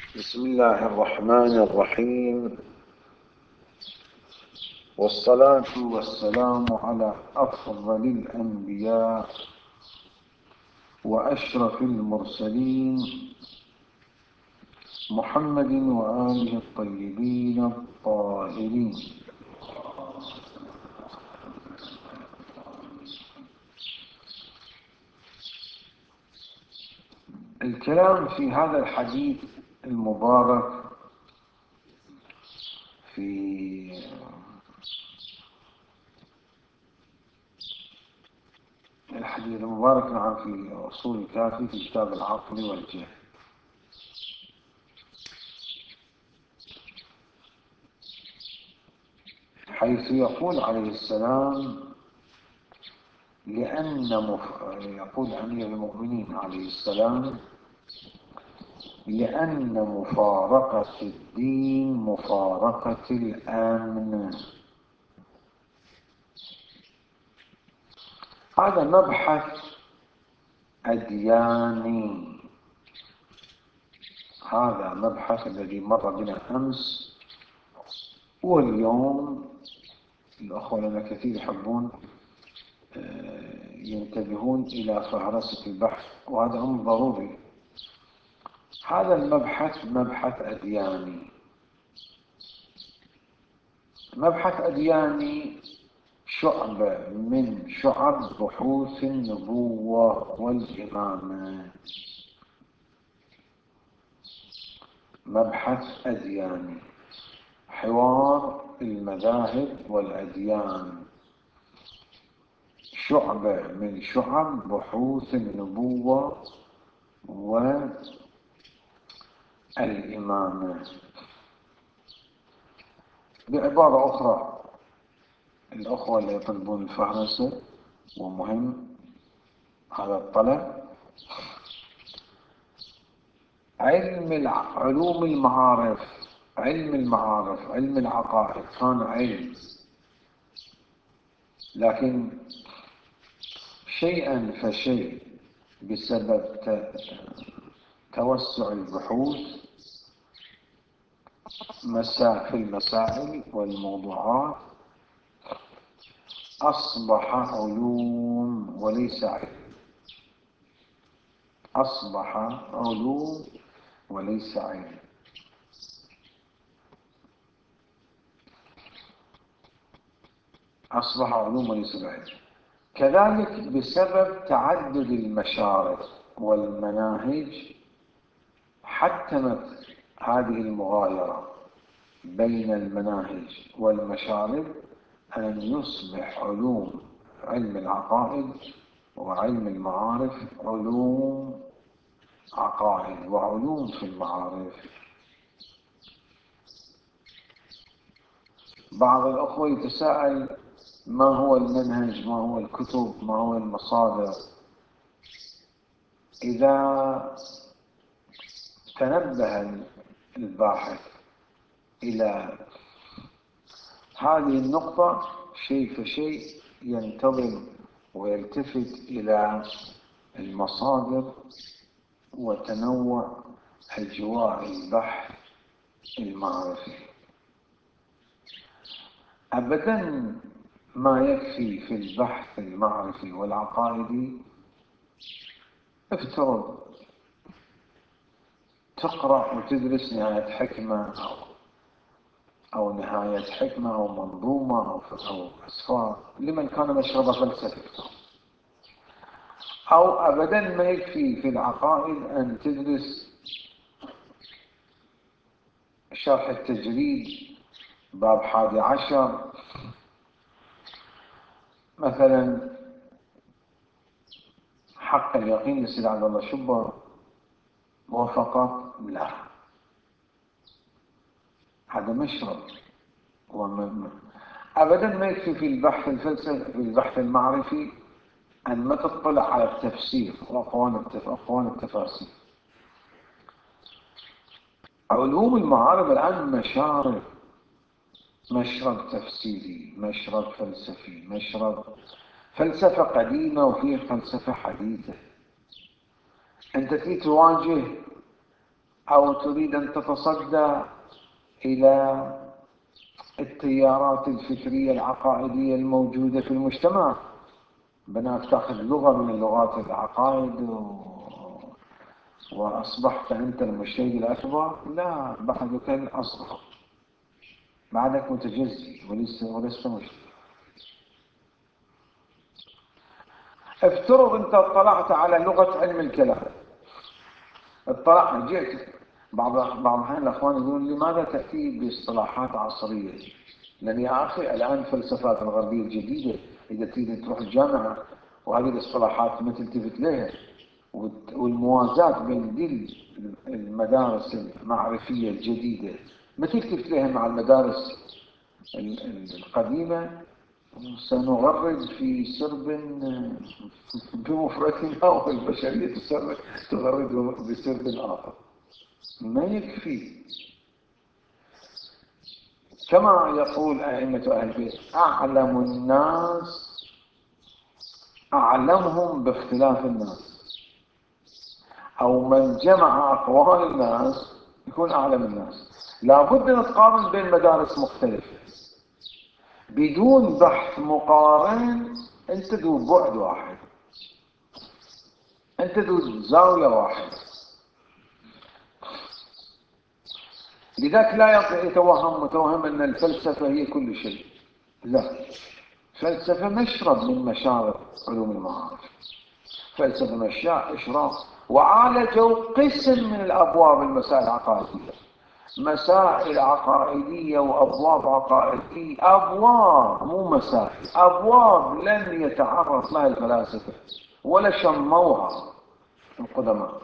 بسم الله الرحمن الرحيم، والصلاة والسلام على أفضل الأنبياء وأشرف المرسلين محمد وآله الطيبين الطاهرين. الكلام في هذا الحديث المبارك في الحديث المبارك في أصول الكافي في كتاب العقل والجهل، حيث يقول عليه السلام يقول أمير المؤمنين عليه السلام: لأن مفارقة الدين مفارقة الأمن. هذا مبحث أدياني، هذا مبحث الذي مر بنا أمس واليوم. الأخوة لنا كثير يحبون ينتبهون إلى فهرسة البحث، وهذا أمر ضروري. هذا المبحث مبحث أدياني، مبحث أدياني شعبة من شعب بحوث النبوة والإمامة، مبحث أدياني، حوار المذاهب والأديان، شعبة من شعب بحوث النبوة والإمامة. بعبارة أخرى، الأخوة اللي يطلبون الفهرسة ومهم هذا الطلب، علوم المعارف، علم العقائد كان علم، لكن شيئا فشيء بسبب توسع البحوث في المسائل والموضوعات أصبح علوم وليس علم، أصبح علوم وليس علم. أصبح علوم وليس علم. كذلك بسبب تعدد المشارق والمناهج حتمت هذه المغايرة بين المناهج والمشارق أن يصبح علم العقائد وعلم المعارف علوم عقائد وعلوم في المعارف. بعض الأخوة يتساءل: ما هو المنهج؟ ما هو الكتب؟ ما هو المصادر؟ إذا تنبه الباحث إلى هذه النقطة شيء فشيء ينتظم ويلتفت إلى المصادر وتنوع أجواء البحث المعرفي. أبدا ما يكفي في البحث المعرفي والعقائدي افترض تقرأ وتدرس نهاية حكمة أو نهاية حكمة أو منظومة أو أسفار لمن كان مشرب فلسفة، أو أبدا ما يكفي في العقائد أن تدرس شرح التجريد باب 11 مثلا، حق اليقين لسيد عبد الله شبر، وفقط لا، هذا مشرب. أبدا ما يكفي في البحث الفلسفي، في البحث المعرفي، أن ما تطلع على التفسير وأقوال التفاسير. علوم المعارف الآن مشرب تفسيري، مشرب فلسفي، مشرب فلسفة قديمة وفيه فلسفة حديثة. أنت تواجه أو تريد أن تتصدى إلى التيارات الفكرية العقائدية الموجودة في المجتمع، بناك تأخذ لغة من لغات العقائد وأصبحت أنت المجتهد الأكبر؟ لا، بعدك الأصغر، بعدك متجزي ولست مجتهد. افترض أنت اطلعت على لغة علم الكلام، جئت بعض الأحيان الأخوان يقولون لماذا تأتي باصطلاحات عصرية؟ لأن يا أخي الآن الفلسفات الغربية الجديدة إذا تريد تروح الجامعة وهذه الاصطلاحات ما تلتفت لها، والموازاة بين دي المدارس المعرفية الجديدة ما تلتفت لها مع المدارس القديمة، سنغرد في سرب بمفردنا، والبشرية تغرد بسرب آخر. ما يكفي. كما يقول أئمة أهل البيت: أعلم الناس أعلمهم باختلاف الناس، أو من جمع أقوال الناس يكون أعلم الناس. لابد نقارن بين مدارس مختلفة. بدون بحث مقارن أنت ذو بعد واحد، أنت ذو زاوية واحدة. لذلك لا يتوهم متوهم أن الفلسفة هي كل شيء. لا، فلسفة مشرب من مشارب علوم المعارف. فلسفة مشرب وعالجوا قسم من الأبواب المسائل العقائدية، مسائل عقائدية وأبواب عقائدية، أبواب مو مسائل، أبواب لم يتعرض لها الفلاسفة ولا شموها القدماء.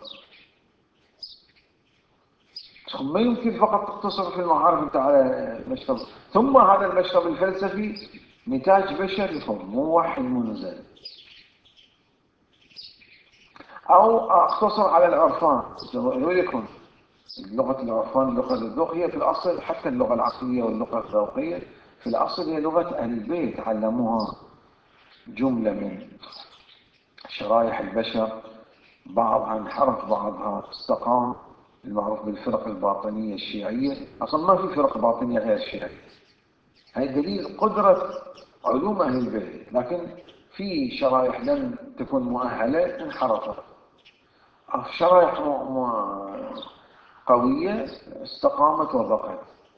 ما يمكن فقط تقتصر في المعارف انت على مشرب، ثم هذا المشرب الفلسفي نتاج بشري مو واحد منزل. او اقتصر على العرفان، يقول لغة العرفان، لغة الذوق، هي في الاصل حتى اللغة العقلية واللغة الذوقية في الاصل هي لغة اهل البيت، علموها جملة من شرائح البشر، بعضها انحرف بعضها استقام، المعروف بالفرق الباطنية الشيعية. أصلا ما في فرق باطنية غير شيعية. هذا دليل قدرة علوم أهل البيت، لكن في شرائح لم تكن مؤهلة انحرفت، شرائح قوية استقامت وبقت،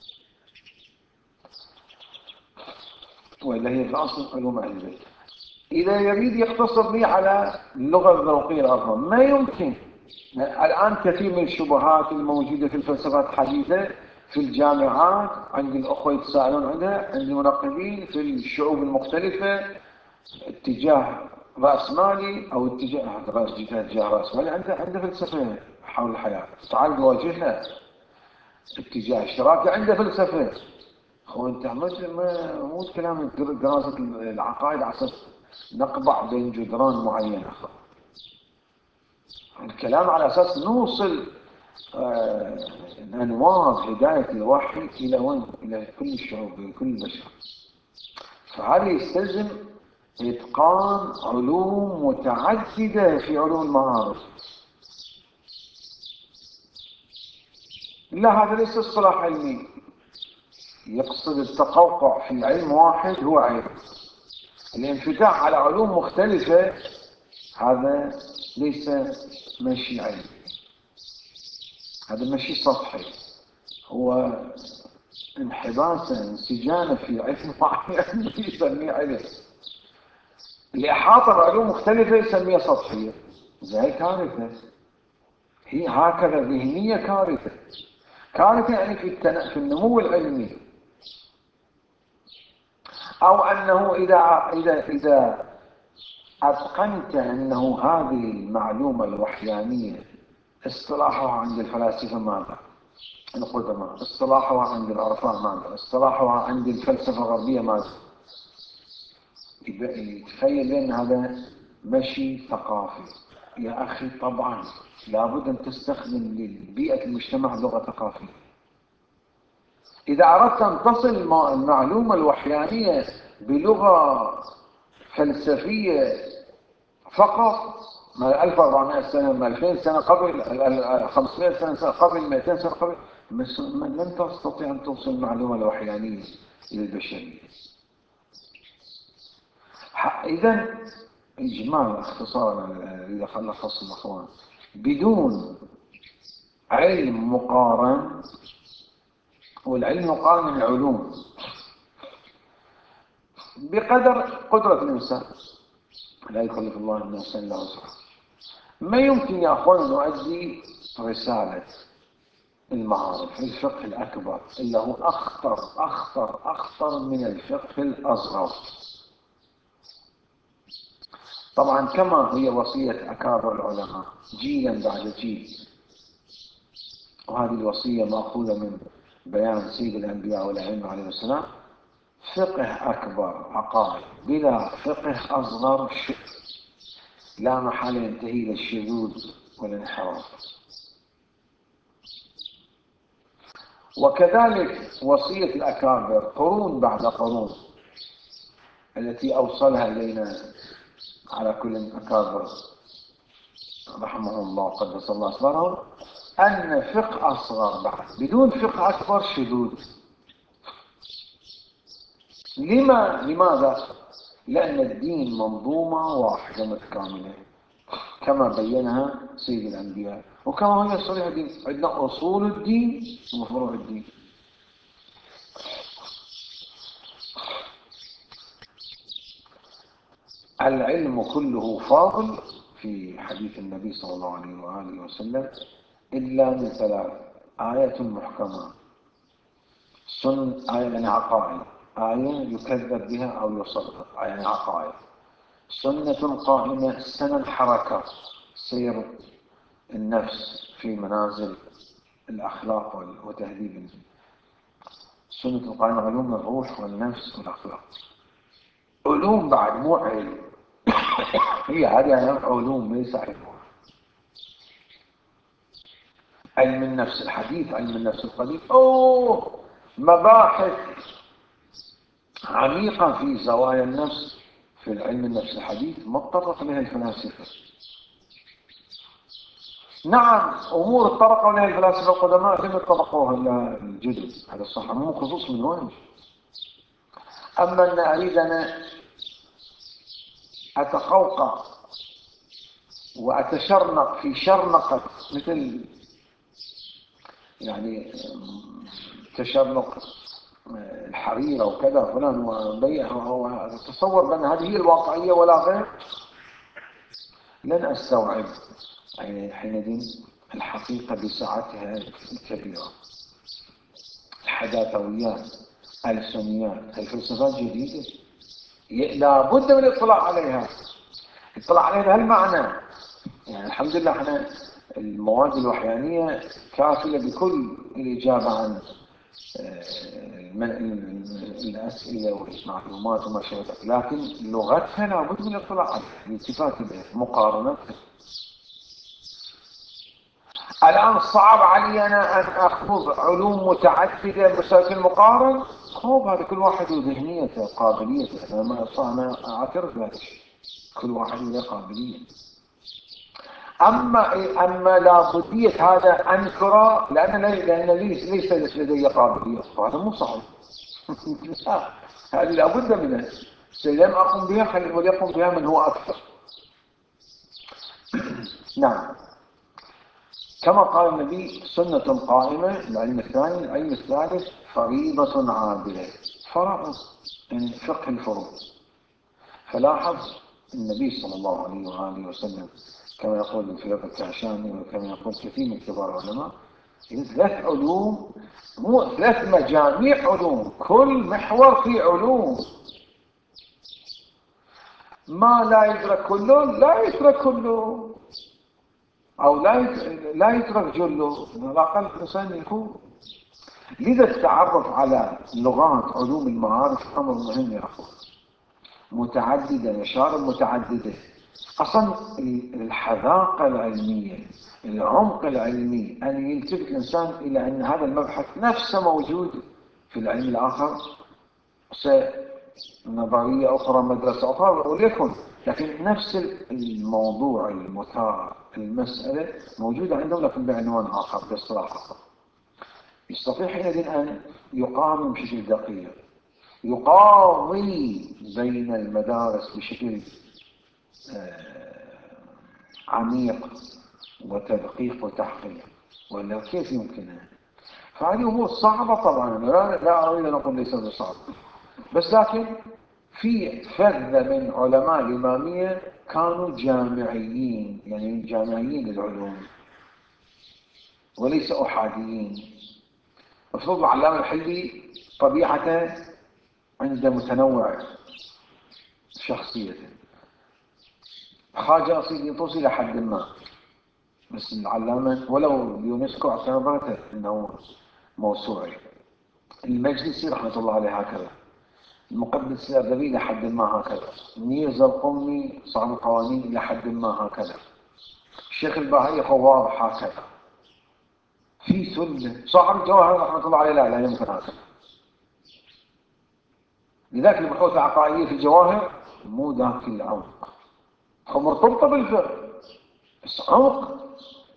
وإلا هي في الأصل علوم أهل البيت. إذا يريد يقتصر لي على اللغة الذوقية الأفضل ما يمكن. الآن كثير من الشبهات الموجودة في الفلسفات الحديثة في الجامعات عند الأخوة يتساءلون عنها، عند المنقبين في الشعوب المختلفة، اتجاه رأسمالي أو اتجاه رأسمالي عنده فلسفة حول الحياة، تعال نواجهها. اتجاه اشتراكي عنده فلسفة. هو انت مو كلام دراسة العقائد على اساس نقبع بين جدران معينة، الكلام على اساس نوصل انوار هداية الوحي الى وين؟ الى كل الشعوب، الى كل البشر. فهذا يستلزم اتقان علوم متعددة في علوم المعارف. لا، هذا ليس اصطلاح علمي يقصد التقوقع في علم واحد هو علم. الانفتاح على علوم مختلفة هذا ليس مشي علمي، هذا مشي سطحي، هو انحباسا انسجانا في علم معين يسميه علم. الإحاطة بعلوم مختلفة يسميها سطحية. زي كارثة، هي هكذا ذهنية كارثة. كارثة يعني في النمو العلمي، أو أنه إذا أتقنت أنه هذه المعلومة الوحيانية اصطلاحها عند الفلاسفة ماذا؟ القدماء اصطلاحها عند العرفاء ماذا؟ اصطلاحها عند الفلسفة الغربية ماذا؟ تخيل أن هذا مشي ثقافي. يا أخي طبعا لابد أن تستخدم لبيئة المجتمع لغة ثقافية. إذا أردت أن تصل المعلومة الوحيانية بلغة فلسفية فقط ما 1400 سنة، ما 2000 سنة قبل، 500 سنة قبل، 200 سنة قبل، لن تستطيع أن توصل المعلومة الوحيانية للبشرية. إذا إجمال اختصارا إذا خلص الأخوان، بدون علم مقارن، والعلم مقارن من العلوم بقدر قدرة الإنسان، لا يكلف الله نفسا إلا وسعها، ما يمكن يا أخوان أن نؤدي رسالة المعارف الفقه الأكبر إلا هو أخطر من الفقه الأصغر. طبعا كما هي وصية أكابر العلماء جيلا بعد جيل، وهذه الوصية مأخوذة من بيان سيد الأنبياء والأئمة عليه السلام، فقه أكبر عقائد بلا فقه أصغر لا محال ينتهي إلى الشذوذ والانحراف. وكذلك وصية الأكابر قرون بعد قرون التي أوصلها إلينا على كل الأكابر رحمهم الله قدس الله أسرارهم، أن فقه أصغر بعد بدون فقه أكبر شذوذ. لماذا؟ لأن الدين منظومة واحدة متكاملة كما بينها سيد الأنبياء، وكما هي صريح الدين، عندنا أصول الدين وفروع الدين. العلم كله فاضل في حديث النبي صلى الله عليه وآله وسلم إلا من ثلاث: آية محكمة، آية يعني عقائد، آية يكذب بها أو يصدق يعني عقائد، سنة قائمة، سنن حركة سير النفس في منازل الأخلاق وتهذيب سنة قائمة، علوم الروح والنفس والأخلاق، علوم بعد مو علم هي هذه علوم ليس علم. علم النفس الحديث، علم النفس القديم، مباحث عميقة في زوايا النفس في العلم النفس الحديث ما اتطرق لها الفلاسفة. نعم أمور اتطرقوا لها الفلاسفة القدماء لم يتطرقوها إلا الجدد، هذا صح، مو خصوص من وين. أما أن أريد أن أتقوقع وأتشرنق في شرنقة مثل يعني تشرنق الحريرة وكذا فلان وبيع، وتصور بأن هذه هي الواقعية ولا غير، لن أستوعب يعني حينئذ الحقيقة بسعتها الكبيرة. الحداثويات، السنيات، الفلسفات جديدة لا بد من الاطلاع عليها. اطلاع عليها هالمعنى يعني الحمد لله احنا المواد الوحيانية كافلة بكل الإجابة عن الأسئلة والمعلومات وما شابه، لكن لغتها لابد من الاطلاع عليها، الالتفات بها، مقارنتها. الآن صعب علي أنا أن أخوض علوم متعددة بشكل مقارن، هذا كل واحد وذهنيته وقابليته، أنا أعترف بهذا الشيء، كل واحد له قابلية. أما لابدية هذا أنكره لأن ليس لدي قابلية، هذا مو صحيح. لا، هذه لابد منها، لم أقم بها وليقم بها من هو أكثر. نعم، كما قال النبي سنة قائمة، العلم الثاني. العلم الثالث فريضة عادلة، فرائض يعني فقه الفروض. فلاحظ النبي صلى الله عليه وآله وسلم كما يقول الفريق الكعشاني وكما يقول كثير من كبار العلماء، ثلاث علوم، مو ثلاث مجاميع علوم، كل محور فيه علوم. ما لا يدرك كله لا يترك كله، أو لا يترك جله، على الأقل الإنسان يكون. لذا التعرف على لغات علوم المعارف أمر مهم يا أخوان، متعددة، مشارب متعددة. أصلا الحذاقة العلمية، العمق العلمي، أن يلتفت الإنسان إلى أن هذا المبحث نفسه موجود في العلم الآخر، نظرية أخرى، مدرسة أخرى، وليكن لكن نفس الموضوع المثار المسألة موجودة عندهم لكن بعنوان آخر باصطلاح آخر. يستطيع حينئذ أن يقارن بشكل دقيق، يقاضي بين المدارس بشكل عميق وتدقيق وتحقيق، ولا كيف يمكن؟ فهذه أمور صعبة طبعا، لا أريد أن أقول ليس بصعب، بس لكن في فذة من علماء الإمامية كانوا جامعيين، يعني جامعيين للعلوم وليس أحاديين. مفروض العلامة الحلي طبيعته عنده متنوع شخصيته، خواجة سيدي طوسي لحد ما، بس العلامة ولو اليونسكو اعتبرته انه موسوعي، المجلسي رحمة الله عليه هكذا، المقدس الأدبي لحد ما هكذا، ميرزا القمي صاحب القوانين لحد ما هكذا، الشيخ البهائي واضح هكذا، في سنة صاحب الجواهر رحمة الله عليه لا يمكن هكذا. لذلك البحوث العقائدية في الجواهر مو ذاك العمق، هو مرتبطة بالفقه بس عمق.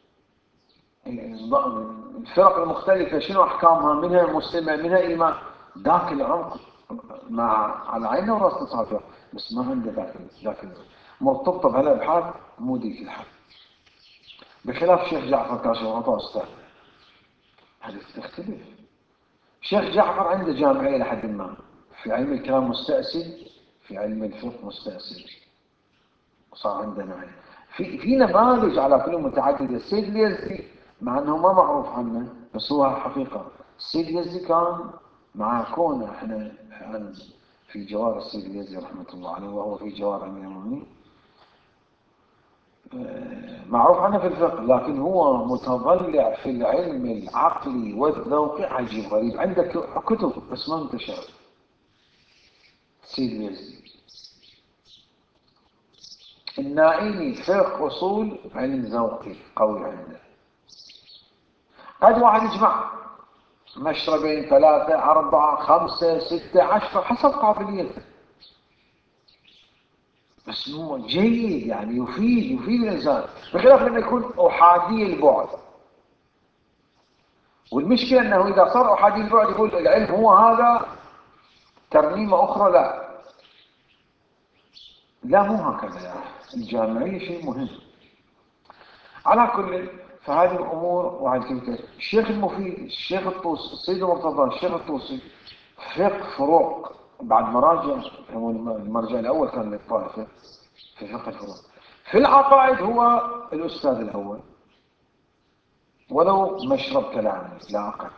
الفرق المختلفة شنو أحكامها، منها مسلمة منها إيمان، ذاك العمق مع على عينه وراسه صافية، بس ما عنده ذاك مرتبطة بهالأبحاث مو ذيك الحال، بخلاف الشيخ جعفر كاشف الغطاء أستاذ هذه تختلف. الشيخ جعفر عنده جامعية لحد ما، في علم الكلام مستأصل، في علم الفقه مستأصل، صار عندنا يعني في نماذج على كل متعددة. السيد اليزدي مع انه ما معروف عنه بس هو حقيقة، السيد اليزدي كان مع كونه احنا في جوار السيد اليزدي رحمة الله عليه وهو في جوار امير المؤمنين معروف عنه في الفقه، لكن هو متضلع في العلم العقلي والذوقي عجيب غريب، عندك كتب بس ما انتشرت. السيد اليزدي النائمي فقه أصول علم ذوقي قوي عنده، قد واحد يجمع مشربين 3 4 5 6 10 حسب قابليته، بس هو جيد يعني يفيد الإنسان، بخلاف لما يكون أحادي البعد. والمشكلة أنه إذا صار أحادي البعد يقول العلم هو هذا ترميمة أخرى، لا مو هكذا يعني. الجامعية شيء مهم على كل. فهذه الأمور وعلى الشيخ المفيد، الشيخ الطوسي، السيد المرتضى، الشيخ الطوسي فقه فروق بعد مراجع، هو المرجع الأول كان للطائفة في فقه الفروق، في العقائد هو الأستاذ الأول ولو مشرب كلامي لا أقل.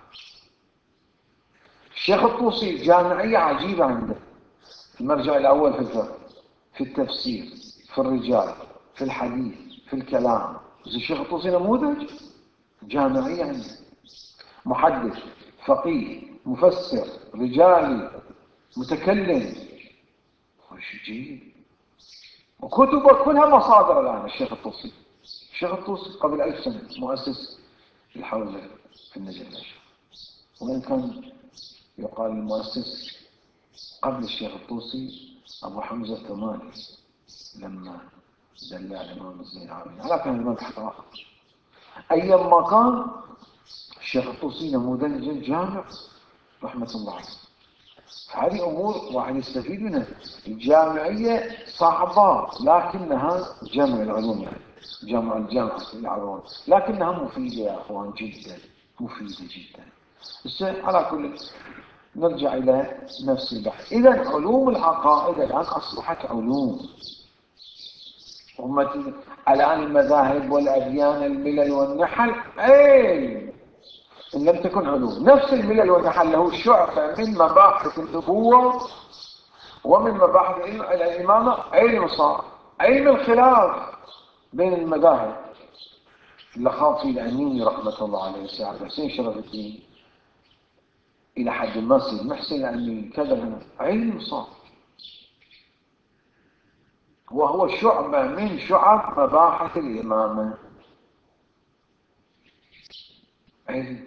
الشيخ الطوسي جامعية عجيبة عنده، المرجع الأول في الفقه، في التفسير، في الرجال، في الحديث، في الكلام. الشيخ الطوسي نموذج جامعية عنده، محدث فقيه مفسر رجالي متكلم، وش جيد، وكتبه كلها مصادر الآن. الشيخ الطوسي قبل 1000 سنة مؤسس الحوزة في النجف الأشرف، وإن كان يقال المؤسس قبل الشيخ الطوسي أبو حمزة الثماني لما دلع الإمام الزين العابدين، على كان المبحث آخر. أيام ما كان الشيخ الطوسي نموذج جامع رحمة الله عليه. هذه أمور واحد يستفيد منها. الجامعية صعبة لكنها جمع العلوم، يعني جمع الجامعة العلوم، لكنها مفيدة يا أخوان، جدا مفيدة جدا. بس على كل نرجع إلى نفس البحث. إذا علوم العقائد الآن أصبحت علوم. الآن المذاهب والأديان الملل والنحل علم إن لم تكن علوم. نفس الملل والنحل له شعبة من مباحث النبوة ومن مباحث الإمامة، علم صار علم الخلاف بين المذاهب. اللخاطي الأميني رحمة الله عليه سعد حسين شرف الدين إلى حد ما سيد محسن الأميني كذا علم صار، وهو شعبة من شعب مباحث الإمامة، علم.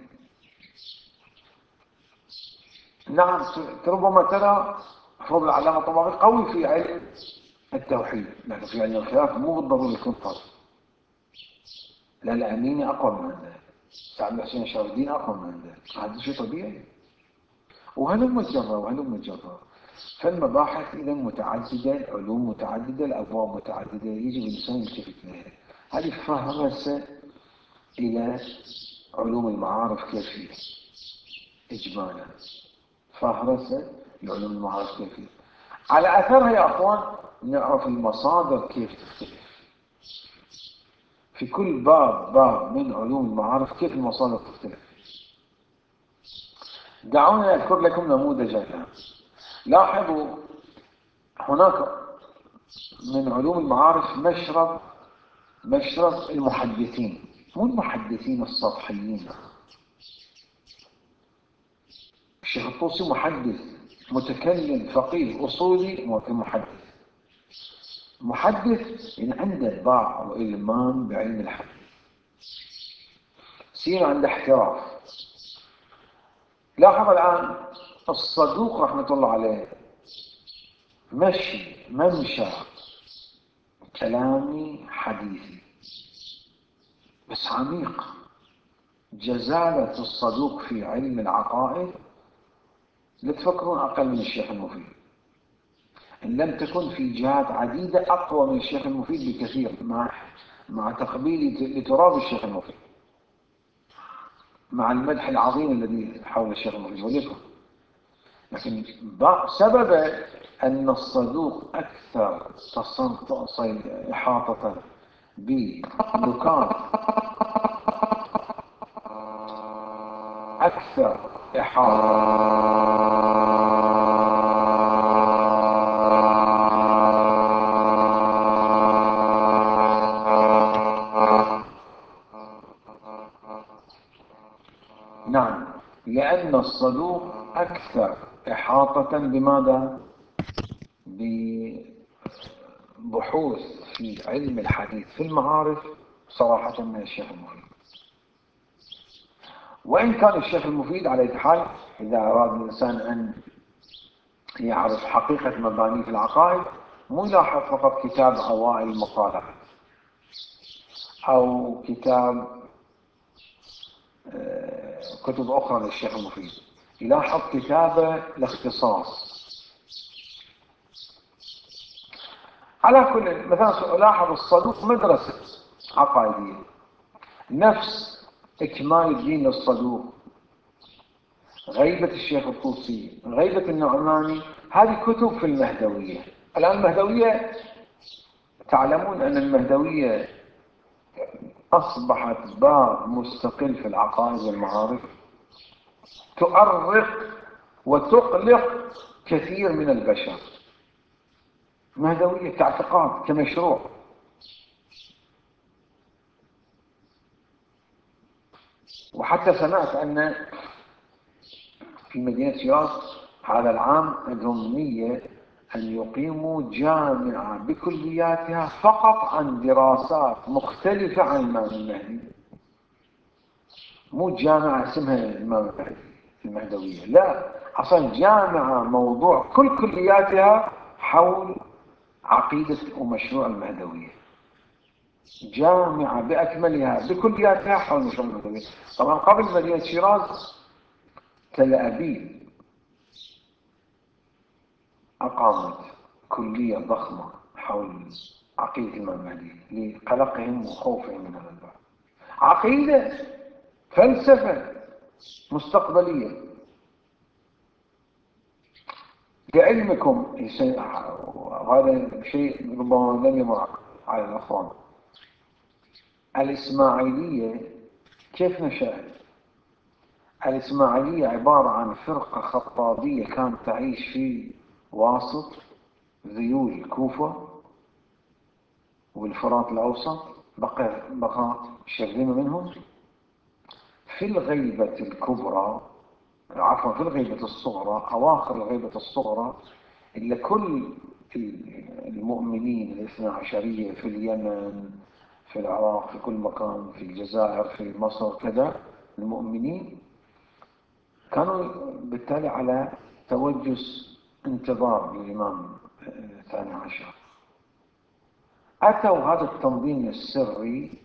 نعم ربما ترى مفهوم العلامة الطباوي قوي في علم التوحيد، لكن في علم الخلاف مو بالضرورة يكون فرض. لا، الأميني أقوى من عنده، سعد حسين شرف الدين أقوى من عنده، هذا شيء طبيعي. وهلم جرة وهلم جرة. فالمباحث إذا متعددة، العلوم متعددة، الأبواب متعددة، يجب الإنسان يلتفت لها. هذه فهرسة إلى علوم المعارف كيفية إجمالا، فهرسة لعلوم المعارف كيفية. على أثرها يا أخوان نعرف المصادر كيف تختلف في كل باب من علوم المعارف، كيف المصادر تختلف. دعوني أذكر لكم نموذجا الآن. لاحظوا هناك من علوم المعارف مشرب المحدثين، مو المحدثين السطحيين. الشيخ الطوسي محدث متكلم فقيه أصولي محدث يعني عنده باع وإلمام بعلم الحديث، سين عنده احتراف. لاحظ الآن الصدوق رحمة الله عليه ممشى كلامي حديثي بس عميق. جزالة الصدوق في علم العقائد لا تفكرون أقل من الشيخ المفيد، إن لم تكن في جهات عديدة أقوى من الشيخ المفيد بكثير، مع تقبيلي لتراب الشيخ المفيد، مع المدح العظيم الذي حول الشيخ المفيد ولكم. لكن سبب أن الصدوق أكثر إحاطة بنكات، أكثر إحاطة نعم، لأن الصدوق أكثر إحاطة بماذا؟ ببحوث في علم الحديث في المعارف صراحة من الشيخ المفيد. وإن كان الشيخ المفيد على أي حال إذا أراد الإنسان أن يعرف حقيقة مباني في العقائد مو يلاحظ فقط كتاب أوائل المطالع أو كتب أخرى للشيخ المفيد، يلاحظ كتابه الاختصاص. على كل مثلا ألاحظ الصدوق مدرسة عقائدية، نفس إكمال الدين للصدوق، غيبة الشيخ الطوسي، غيبة النعماني، هذه كتب في المهدوية. الآن المهدوية تعلمون أن المهدوية أصبحت باب مستقل في العقائد والمعارف، تؤرق وتقلق كثير من البشر. مهدوية كاعتقاد كمشروع. وحتى سمعت أن في مدينة شيراز هذا العام عندهم نية أن يقيموا جامعة بكلياتها فقط عن دراسات مختلفة عن الإمام المهدي. مو جامعة اسمها الإمام المهدي المهدوية، لا، أصلا جامعة موضوع كل كلياتها حول عقيدة ومشروع المهدوية، جامعة بأكملها بكلياتها حول مشروع المهدوية. طبعا قبل مدينة شيراز تل أبيب أقامت كلية ضخمة حول عقيدة الإمام المهدي لقلقهم وخوفهم من هذا الباب. عقيدة، فلسفة مستقبلية. لعلمكم وهذا شيء ربما لم يمر على الأخوان، الإسماعيلية كيف نشأت؟ الإسماعيلية عبارة عن فرقة خطابية كانت تعيش في واسط ذيول الكوفة والفرات الأوسط، بقى شرذمة منهم في الغيبة الكبرى، عفوا في الغيبة الصغرى، أواخر الغيبة الصغرى، إلا كل المؤمنين الاثنى عشرية في اليمن، في العراق، في كل مكان، في الجزائر، في مصر كذا، المؤمنين كانوا بالتالي على توجس انتظار للإمام الثاني عشر. أتوا هذا التنظيم السري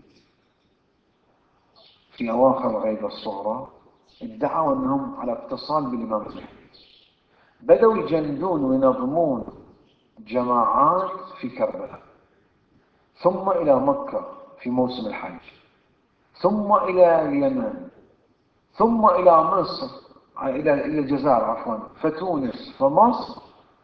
في أواخر الغيبة الصغرى، ادعوا أنهم على اتصال بالإمام المهدي. بدأوا يجندون وينظمون جماعات في كربلاء، ثم إلى مكة في موسم الحج، ثم إلى اليمن، ثم إلى مصر، إلى الجزائر عفوا، فتونس، فمصر.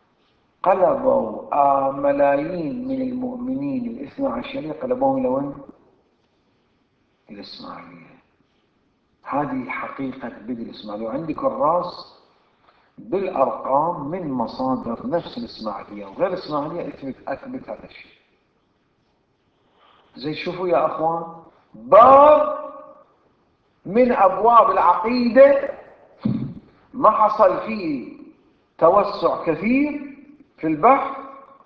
قلبوا ملايين من المؤمنين الاثنى عشرية، قلبوهم إلى وين؟ إلى الإسماعيلية. هذه حقيقة بدء الإسماعيلية، وعندي كراس بالأرقام من مصادر نفس الإسماعيلية وغير الإسماعيلية أثبت هذا الشيء. زي شوفوا يا أخوان، باب من أبواب العقيدة ما حصل فيه توسع كثير في البحث،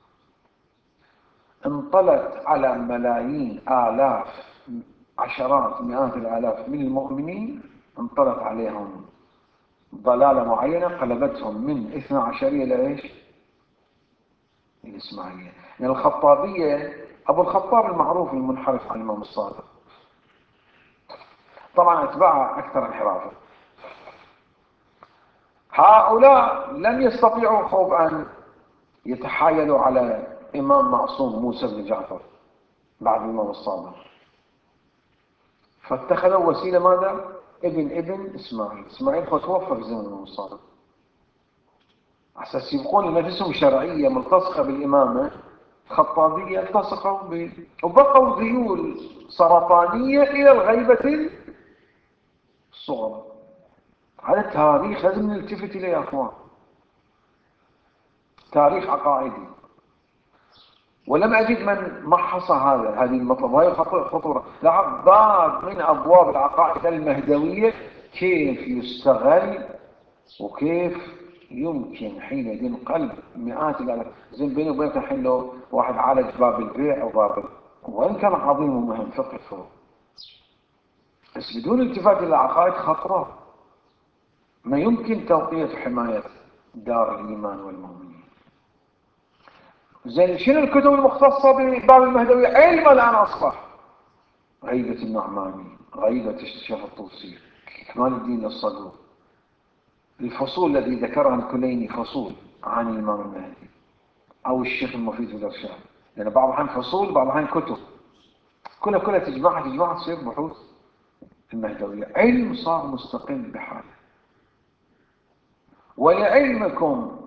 انطلت على ملايين آلاف، عشرات مئات الآلاف من المؤمنين، انطلت عليهم ضلالة معينة قلبتهم من 12 إلى إيش؟ الإسماعيلية. يعني الخطابية، أبو الخطاب المعروف المنحرف عن الإمام الصادق، طبعا أتباعه أكثر انحرافا. هؤلاء لم يستطيعوا خوف أن يتحايلوا على إمام معصوم موسى بن جعفر بعد الإمام الصادق، فاتخذوا وسيلة ماذا؟ ابن إسماعيل توفى في زمن الإمام الصادق، أساس يبقون لنفسهم شرعية ملتصقة بالإمامة. الخطابية التصقوا وبقوا ذيول سرطانية إلى الغيبة الصغرى. هذا التاريخ لازم نلتفت إليه يا أخوان، تاريخ عقائدي. ولم أجد من محص هذه المطلب، وهي خطورة. لاحظ باب من أبواب العقائد المهدوية كيف يستغل وكيف يمكن حين ينقلب مئات الآلاف. زي بيني وبينك الحين لو واحد عالج باب البيع أو باب، وإن كان عظيم ومهم فقه فوق، بس بدون التفات إلى العقائد خطرة، ما يمكن توقية حماية دار الإيمان والمؤمنين. زين شنو الكتب المختصة بباب المهدوية؟ علما الآن أصبح غيبة النعماني، غيبة الشيخ الطوسي، كمال الدين الصدوق، الفصول الذي ذكرها الكليني فصول عن الإمام المهدي أو الشيخ المفيد في الإرشاد، لأن بعض الأحيان فصول بعض الأحيان كتب، كلها تجمعها تصير بحوث المهدوية. علم صار مستقل بحاله. ولعلمكم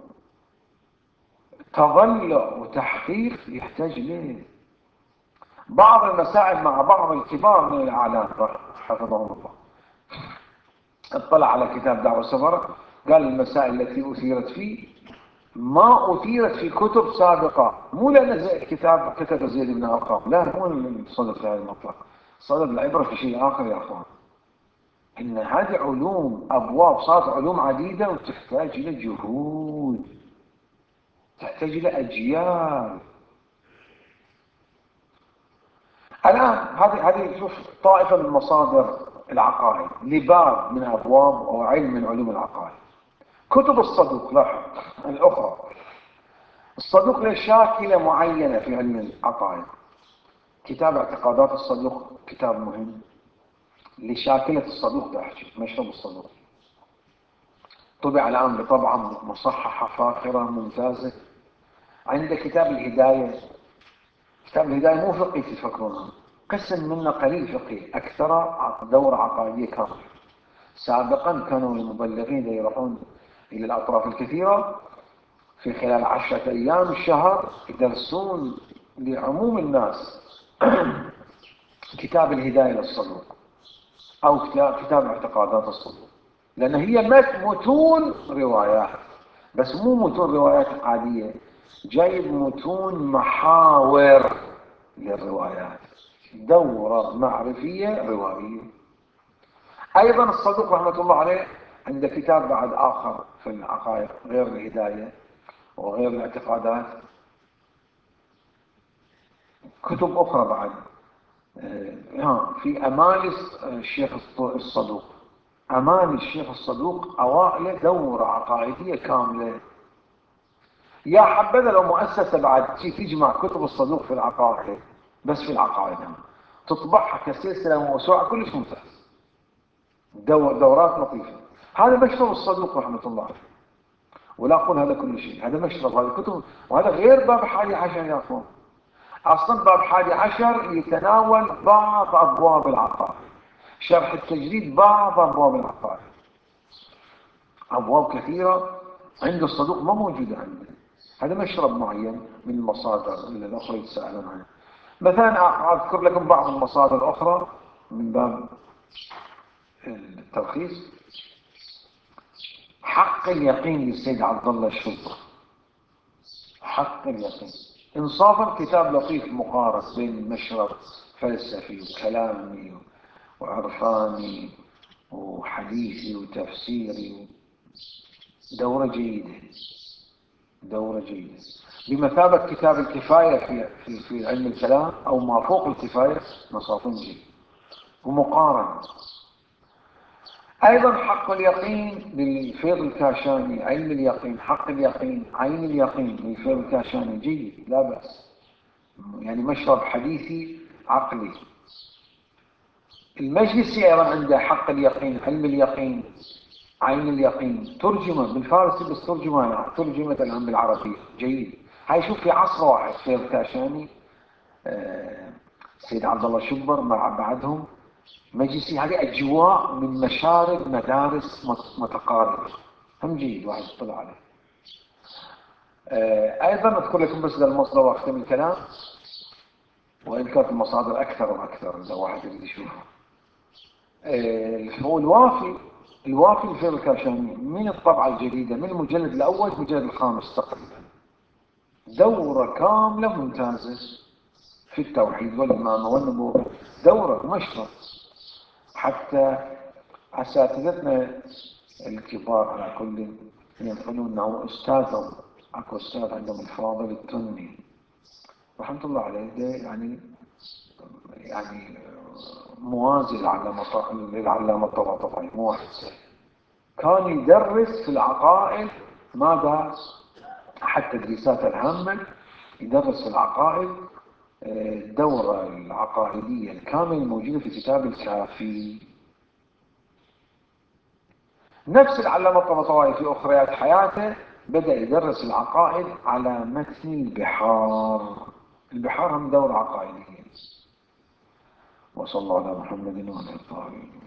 تضلع وتحقيق يحتاج ليه بعض المسائل مع بعض الكبار من الأعلام حفظهم الله. اطلع على كتاب دعوة السفر، قال المسائل التي أثيرت فيه ما أثيرت في كتب سابقة، مو لأن كتاب كتب زيد بن أرقام، لا، مو الصدد في هذا المطلق. صدد العبرة في شيء آخر يا أخوان، إن هذه علوم أبواب صارت علوم عديدة وتحتاج إلى جهود، تحتاج إلى أجيال. الآن هذه شوف طائفة من مصادر العقائد لباب من أبواب أو علم من علوم العقائد. كتب الصدوق لاحظ الأخرى، الصدوق له شاكلة معينة في علم العقائد. كتاب اعتقادات الصدوق كتاب مهم لشاكلة الصدوق، تحكي مشرب الصدوق، طبع الآن بطبعة مصححة فاخرة ممتازة. عند كتاب الهداية، كتاب الهداية مو فقهي تفكرونها، قسم منه قليل فقهي، أكثر دورة عقائدية كاملة. سابقا كانوا المبلغين يروحون إلى الأطراف الكثيرة في خلال 10 أيام الشهر يدرسون لعموم الناس كتاب الهداية للصدوق أو كتاب اعتقادات الصدوق، لأن هي متون روايات، بس مو متون روايات عادية، جايب متون محاور للروايات، دورة معرفية روائية. أيضا الصدوق رحمة الله عليه عنده كتاب بعد آخر في العقائد غير الهداية وغير الاعتقادات، كتب أخرى بعد في أمال الشيخ الصدوق. أمال الشيخ الصدوق أوائل دورة عقائدية كاملة. يا حبذا لو مؤسسة بعد تجمع كتب الصدوق في العقائد بس في العقائد هم. تطبعها كسلسلة موسوعة كلش ممتاز، دورات لطيفة. هذا مشرب الصدوق رحمة الله عليه، ولا أقول هذا كل شيء، هذا مشرب، هذا كتب، وهذا غير باب 11 يا أخوان. أصلا باب 11 يتناول بعض أبواب العقائد، شرح التجريد بعض أبواب العقائد، أبواب كثيرة عند الصدوق ما موجودة عندنا. هذا مشرب معين من المصادر اللي الأخرى يتساءلون عنها. مثلا أذكر لكم بعض المصادر الأخرى من باب التلخيص. حق اليقين للسيد عبد الله الشبر، حق اليقين إنصافا كتاب لطيف مقارب بين مشرب فلسفي وكلامي وعرفاني وحديثي وتفسيري، دورة جيدة، دورة جيدة بمثابة كتاب الكفاية في علم الكلام أو ما فوق الكفاية، مصافنجي ومقارنة. أيضا حق اليقين للفيض الكاشاني، علم اليقين، حق اليقين، عين اليقين للفيض الكاشاني جيد لا بأس، يعني مشرب حديثي عقلي. المجلسي أيضا عنده حق اليقين، علم اليقين، عين اليقين، ترجمة بالفارسي بس ترجمة الآن بالعربية جيد. هاي شوف في عصر واحد فيض كاشاني، سيد عبد الله شبر مع بعدهم مجلسي، هذه أجواء من مشارب مدارس متقاربة، هم جيد واحد يطلع عليه. أيضا أذكر لكم بس المصدر وأختم الكلام، وإن كانت المصادر أكثر وأكثر إذا واحد يريد يشوفها. هو الوافي لفيض الكاشاني من الطبعة الجديدة، من المجلد الأول المجلد الخامس تقريبا، دورة كاملة ممتازة في التوحيد والإمامة والنبوة، دورة مشرف. حتى أساتذتنا الكبار على كل ينقلون أنه أستاذهم، أكو أستاذ عندهم الفاضل التني رحمة الله عليه، يعني موازي للعلامة الطباطبائي، مو واحد كان يدرس في العقائد ماذا، حتى التدريسات الهامة يدرس في العقائد، الدورة العقائدية الكاملة الموجودة في كتاب الكافي. نفس العلامة الطباطبائي في أخريات حياته بدأ يدرس العقائد على متن البحار هم دورة عقائدية. وصلى الله على محمد وعلى آله